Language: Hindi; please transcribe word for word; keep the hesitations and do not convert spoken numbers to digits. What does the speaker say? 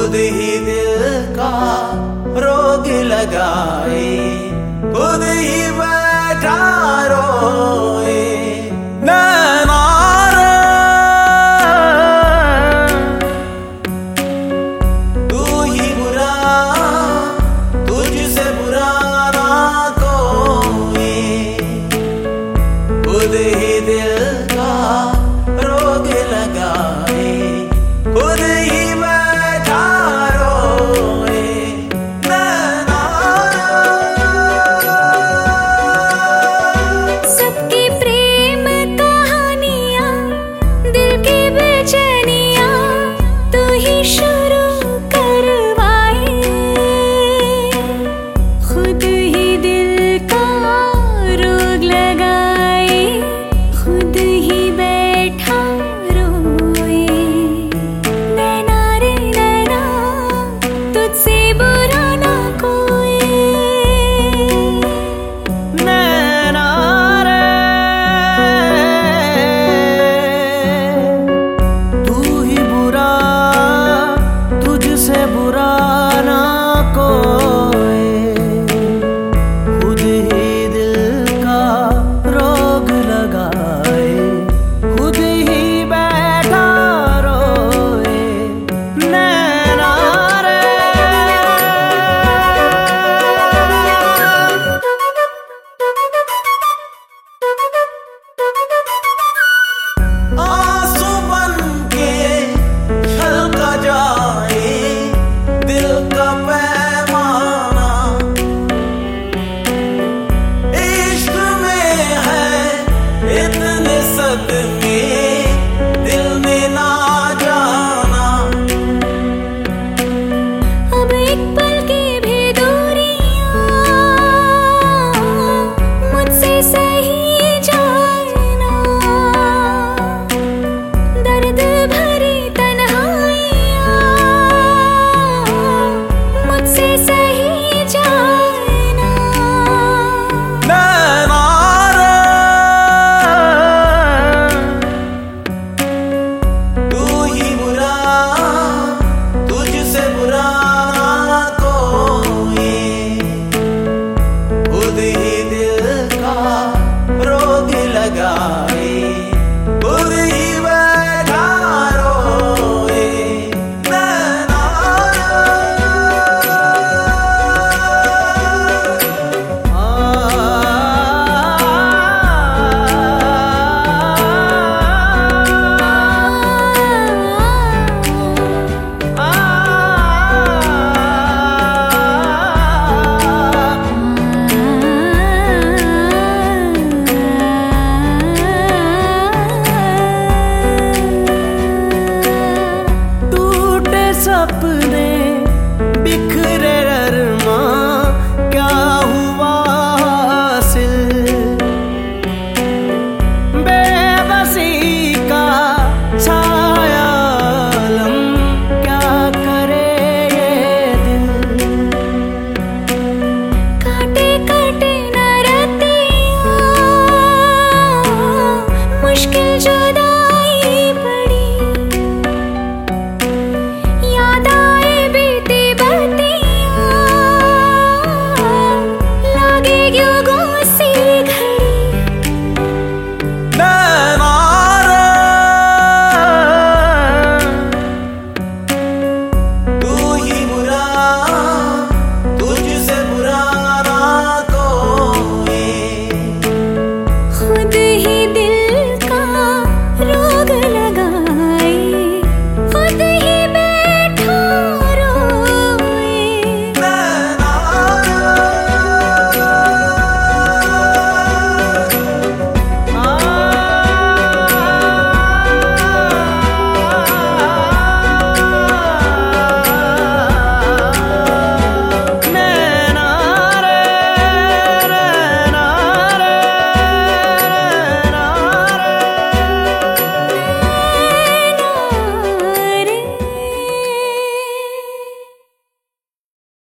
खुद ही दिल का रोग लगाए, खुद ही बैठा रोए। नैना रे तू ही बुरा, तुझसे बुरा ना कोई, खुद ही दिल का रोग लगाए, खुद ही बैठा रोए। नैना सबकी प्रेम कहानियाँ, दिल की बेचैनियाँ तू ही शुरू करवाए, खुद ही दिल का रोग लगाए, खुद ही बैठा रोए। नैना रे नैना तुझसे बुरा ना कोई। नैना रे तू ही बुरा, तुझसे बुरा ना कोई, खुद ही दिल का रोग लगाए, खुद ही बैठा रोए। नैना रे आंसू बन के छलका जाए दिल का पैमाना, इश्क में है इतने सदमे दिल ने ना जाना। अब एक पल की भी दूरियां मुझसे सही जाए ना, दर्द भरी तन्हाइयां मुझसे सही जाए ना। नैना रे तू ही बुरा, तुझसे बुरा ना कोई, खुद ही दिल का रोग लगाए, खुद ही बैठा रोए। नैना टूटे सपने बिखरे